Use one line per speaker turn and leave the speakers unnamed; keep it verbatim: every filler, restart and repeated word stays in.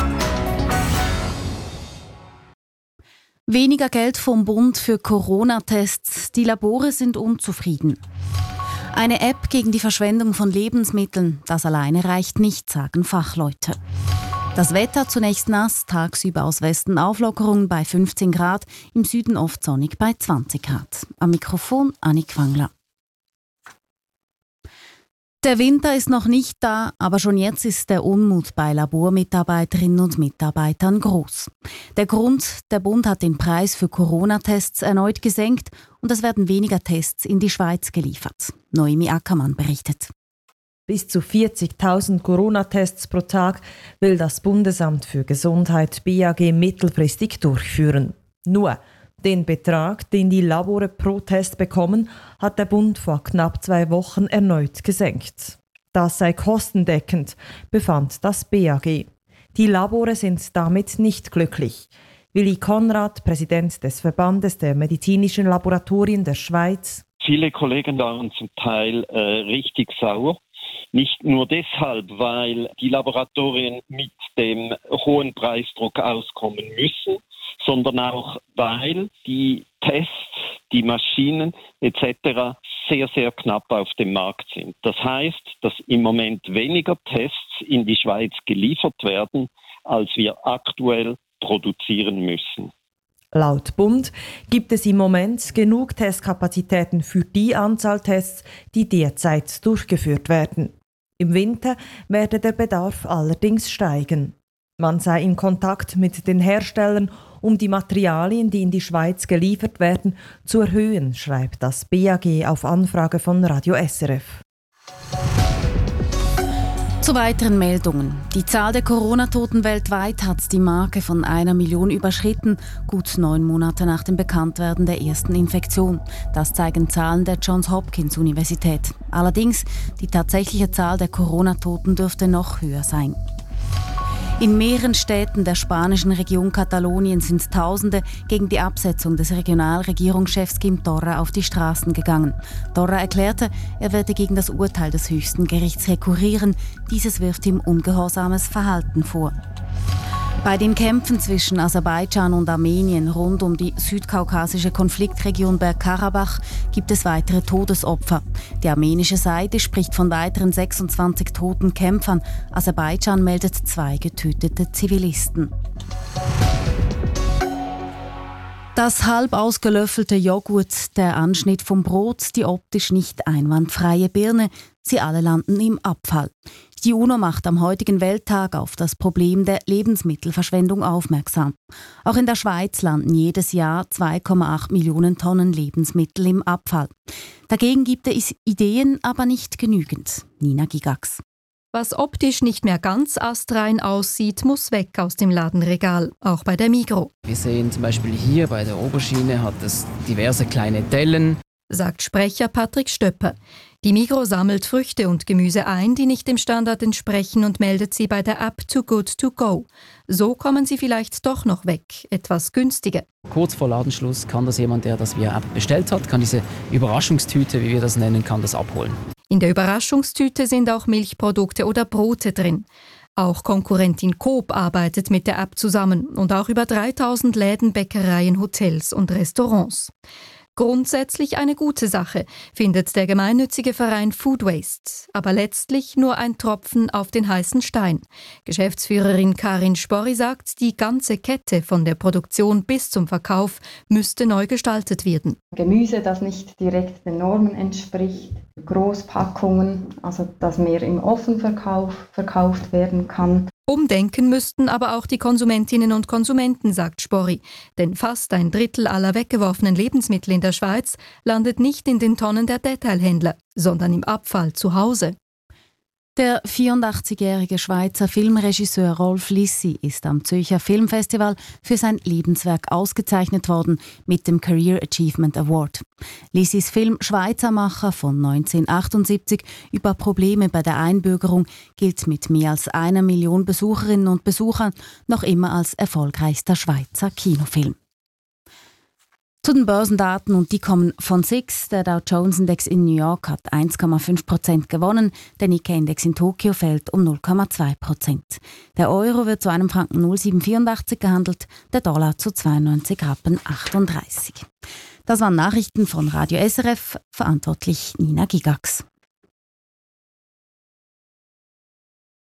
Weniger Geld vom Bund für Corona-Tests. Die Labore sind unzufrieden. Eine App gegen die Verschwendung von Lebensmitteln. Das alleine reicht nicht, sagen Fachleute. Das Wetter zunächst nass, tagsüber aus Westen Auflockerung bei fünfzehn Grad, im Süden oft sonnig bei zwanzig Grad. Am Mikrofon Annik Wangler. Der Winter ist noch nicht da, aber schon jetzt ist der Unmut bei Labormitarbeiterinnen und Mitarbeitern groß. Der Grund: Der Bund hat den Preis für Corona-Tests erneut gesenkt und es werden weniger Tests in die Schweiz geliefert. Noemi Ackermann berichtet.
Bis zu vierzigtausend Corona-Tests pro Tag will das Bundesamt für Gesundheit B A G mittelfristig durchführen. Nur den Betrag, den die Labore pro Test bekommen, hat der Bund vor knapp zwei Wochen erneut gesenkt. Das sei kostendeckend, befand das B A G. Die Labore sind damit nicht glücklich. Willi Konrad, Präsident des Verbandes der medizinischen Laboratorien der Schweiz.
Viele Kollegen waren zum Teil äh, richtig sauer. Nicht nur deshalb, weil die Laboratorien mit dem hohen Preisdruck auskommen müssen, sondern auch, weil die Tests, die Maschinen et cetera sehr, sehr knapp auf dem Markt sind. Das heißt, dass im Moment weniger Tests in die Schweiz geliefert werden, als wir aktuell produzieren müssen.
Laut Bund gibt es im Moment genug Testkapazitäten für die Anzahl Tests, die derzeit durchgeführt werden. Im Winter werde der Bedarf allerdings steigen. Man sei in Kontakt mit den Herstellern, um die Materialien, die in die Schweiz geliefert werden, zu erhöhen, schreibt das B A G auf Anfrage von Radio S R F.
Zu weiteren Meldungen. Die Zahl der Corona-Toten weltweit hat die Marke von einer Million überschritten, gut neun Monate nach dem Bekanntwerden der ersten Infektion. Das zeigen Zahlen der Johns Hopkins Universität. Allerdings, die tatsächliche Zahl der Corona-Toten dürfte noch höher sein. In mehreren Städten der spanischen Region Katalonien sind Tausende gegen die Absetzung des Regionalregierungschefs Quim Torra auf die Straßen gegangen. Torra erklärte, er werde gegen das Urteil des höchsten Gerichts rekurrieren. Dieses wirft ihm ungehorsames Verhalten vor. Bei den Kämpfen zwischen Aserbaidschan und Armenien rund um die südkaukasische Konfliktregion Bergkarabach gibt es weitere Todesopfer. Die armenische Seite spricht von weiteren sechsundzwanzig toten Kämpfern. Aserbaidschan meldet zwei getötete Zivilisten. Das halb ausgelöffelte Joghurt, der Anschnitt vom Brot, die optisch nicht einwandfreie Birne, sie alle landen im Abfall. Die UNO macht am heutigen Welttag auf das Problem der Lebensmittelverschwendung aufmerksam. Auch in der Schweiz landen jedes Jahr zwei Komma acht Millionen Tonnen Lebensmittel im Abfall. Dagegen gibt es Ideen, aber nicht genügend. Nina Gigax.
Was optisch nicht mehr ganz astrein aussieht, muss weg aus dem Ladenregal, auch bei der Migros.
Wir sehen zum Beispiel hier bei der Oberschiene hat es diverse kleine Dellen,
sagt Sprecher Patrick Stöpper. Die Migros sammelt Früchte und Gemüse ein, die nicht dem Standard entsprechen, und meldet sie bei der App Too Good To Go. So kommen sie vielleicht doch noch weg, etwas günstiger.
Kurz vor Ladenschluss kann das jemand, der das via App bestellt hat, kann diese Überraschungstüte, wie wir das nennen, kann das abholen.
In der Überraschungstüte sind auch Milchprodukte oder Brote drin. Auch Konkurrentin Coop arbeitet mit der App zusammen und auch über dreitausend Läden, Bäckereien, Hotels und Restaurants. Grundsätzlich eine gute Sache, findet der gemeinnützige Verein Food Waste, aber letztlich nur ein Tropfen auf den heißen Stein. Geschäftsführerin Karin Sporri sagt, die ganze Kette von der Produktion bis zum Verkauf müsste neu gestaltet werden.
Gemüse, das nicht direkt den Normen entspricht, Großpackungen, also dass mehr im Offenverkauf verkauft werden kann.
Umdenken müssten aber auch die Konsumentinnen und Konsumenten, sagt Sporri. Denn fast ein Drittel aller weggeworfenen Lebensmittel in der Schweiz landet nicht in den Tonnen der Detailhändler, sondern im Abfall zu Hause.
Der vierundachtzigjährige Schweizer Filmregisseur Rolf Lissi ist am Zürcher Filmfestival für sein Lebenswerk ausgezeichnet worden mit dem Career Achievement Award. Lissis Film «Schweizermacher» von neunzehnhundertachtundsiebzig über Probleme bei der Einbürgerung gilt mit mehr als einer Million Besucherinnen und Besuchern noch immer als erfolgreichster Schweizer Kinofilm. Zu den Börsendaten, und die kommen von S I X. Der Dow Jones Index in New York hat eins Komma fünf Prozent gewonnen, der Nikkei Index in Tokio fällt um null Komma zwei Prozent. Der Euro wird zu einem Franken null Komma sieben vierundachtzig gehandelt, der Dollar zu zweiundneunzig Rappen achtunddreißig. Das waren Nachrichten von Radio S R F, verantwortlich Nina Gigax.